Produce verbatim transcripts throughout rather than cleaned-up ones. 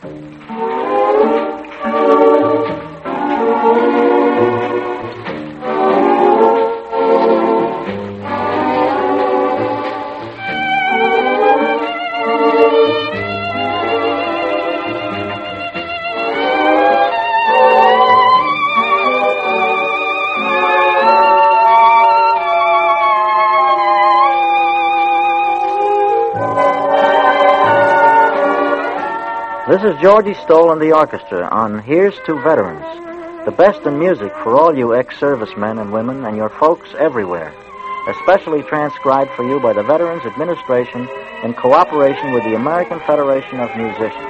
This is Georgie Stoll and the orchestra on Here's to Veterans, the best in music for all you ex-servicemen and women and your folks everywhere, especially transcribed for you by the Veterans Administration in cooperation with the American Federation of Musicians.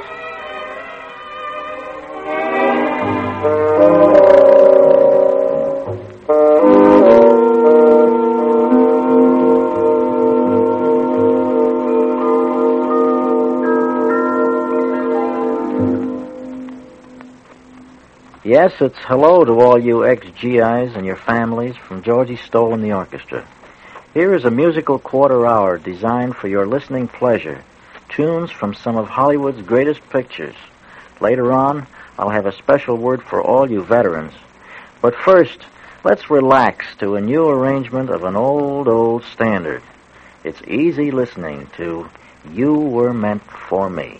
Yes, it's hello to all you ex-G Is and your families from Georgie Stoll and the orchestra. Here is a musical quarter hour designed for your listening pleasure. Tunes from some of Hollywood's greatest pictures. Later on, I'll have a special word for all you veterans. But first, let's relax to a new arrangement of an old, old standard. It's easy listening to You Were Meant for Me.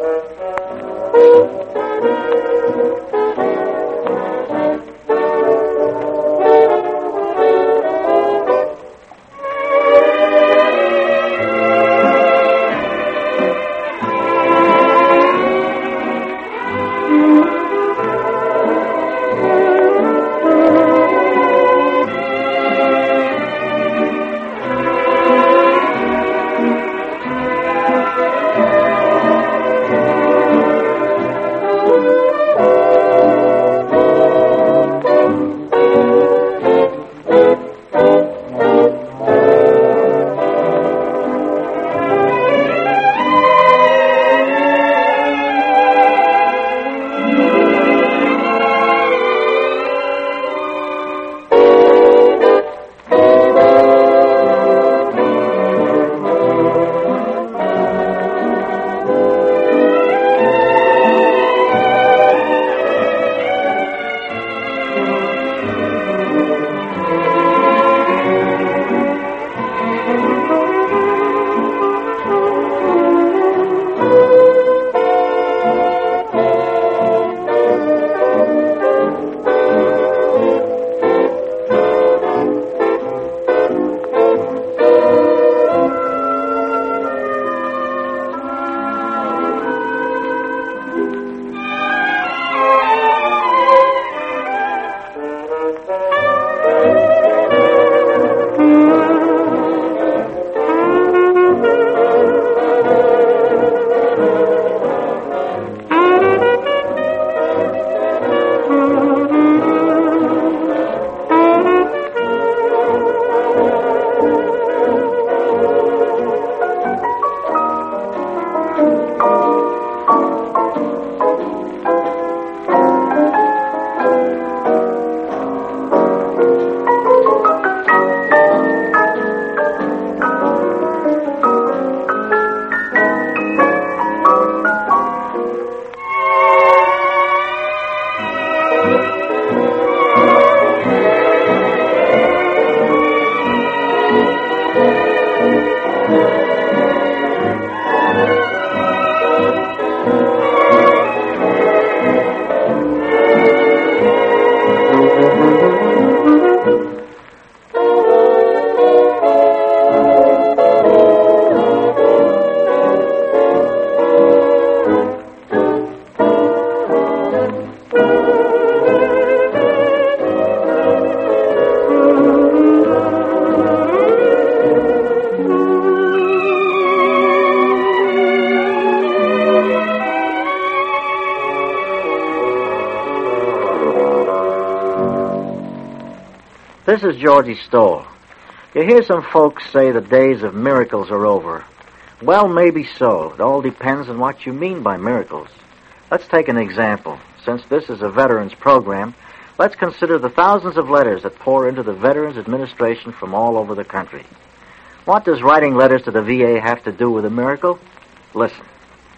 This is Georgie Stoll. You hear some folks say the days of miracles are over. Well, maybe so. It all depends on what you mean by miracles. Let's take an example. Since this is a veterans program, let's consider the thousands of letters that pour into the Veterans Administration from all over the country. What does writing letters to the V A have to do with a miracle? Listen.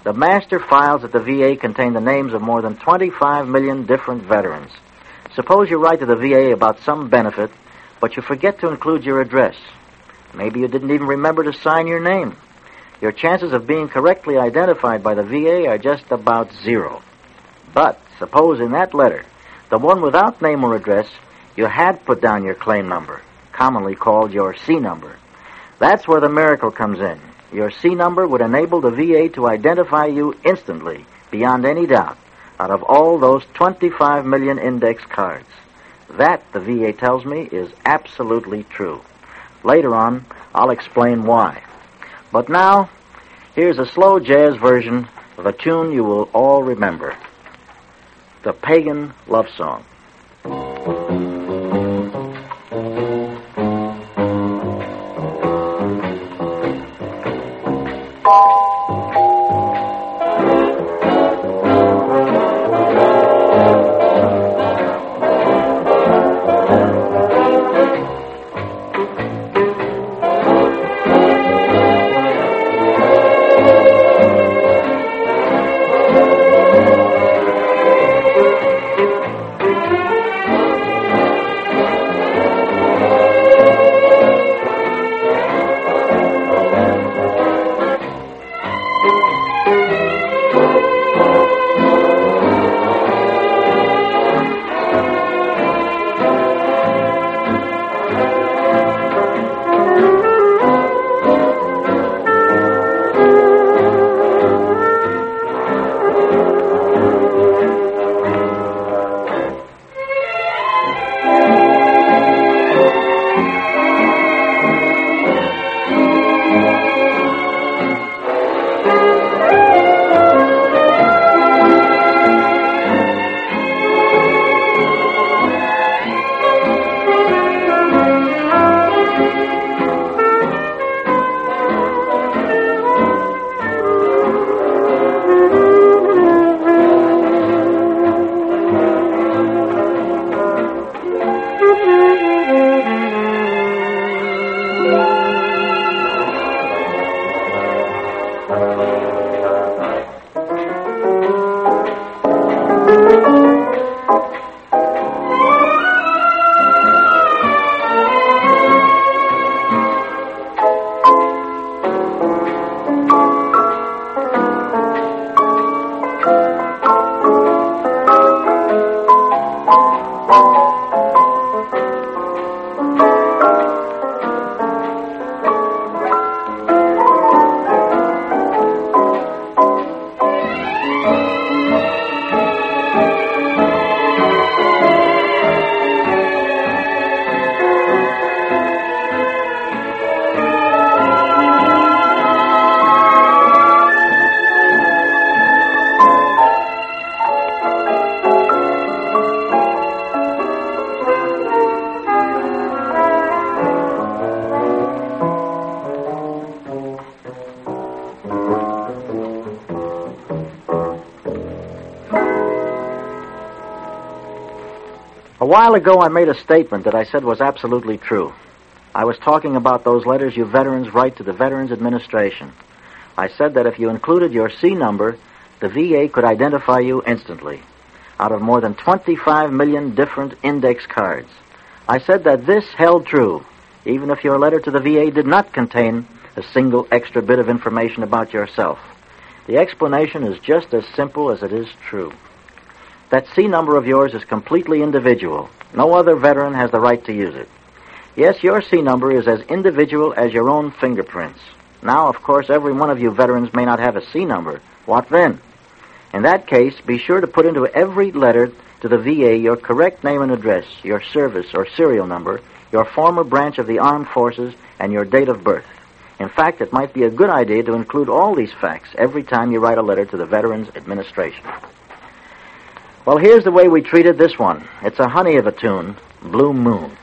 The master files at the V A contain the names of more than twenty-five million different veterans. Suppose you write to the V A about some benefit, but you forget to include your address. Maybe you didn't even remember to sign your name. Your chances of being correctly identified by the V A are just about zero. But suppose in that letter, the one without name or address, you had put down your claim number, commonly called your C number. That's where the miracle comes in. Your C number would enable the V A to identify you instantly, beyond any doubt, out of all those twenty-five million index cards. That, the V A tells me, is absolutely true. Later on, I'll explain why. But now, here's a slow jazz version of a tune you will all remember. The Pagan Love Song. A while ago, I made a statement that I said was absolutely true. I was talking about those letters you veterans write to the Veterans Administration. I said that if you included your C number, the V A could identify you instantly, out of more than twenty-five million different index cards. I said that this held true, even if your letter to the V A did not contain a single extra bit of information about yourself. The explanation is just as simple as it is true. That C number of yours is completely individual. No other veteran has the right to use it. Yes, your C number is as individual as your own fingerprints. Now, of course, every one of you veterans may not have a C number. What then? In that case, be sure to put into every letter to the V A your correct name and address, your service or serial number, your former branch of the armed forces, and your date of birth. In fact, it might be a good idea to include all these facts every time you write a letter to the Veterans Administration. Well, here's the way we treated this one. It's a honey of a tune, Blue Moon.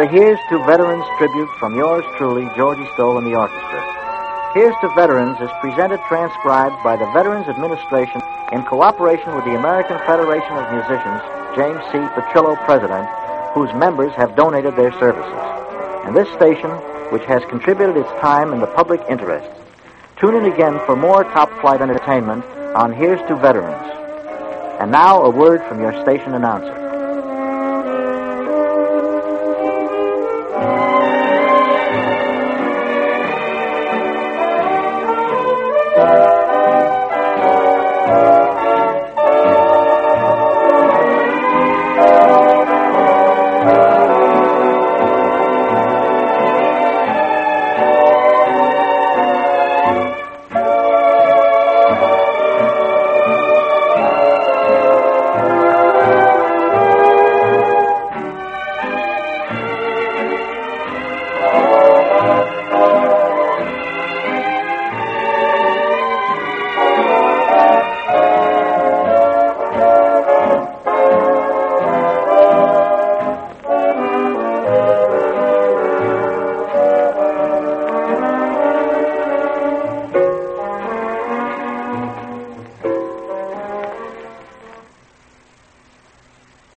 the Here's to Veterans tribute from yours truly, Georgie Stoll and the orchestra. Here's to Veterans is presented transcribed by the Veterans Administration in cooperation with the American Federation of Musicians, James C. Pachillo, President, whose members have donated their services. And this station, which has contributed its time in the public interest. Tune in again for more top-flight entertainment on Here's to Veterans. And now, a word from your station announcer.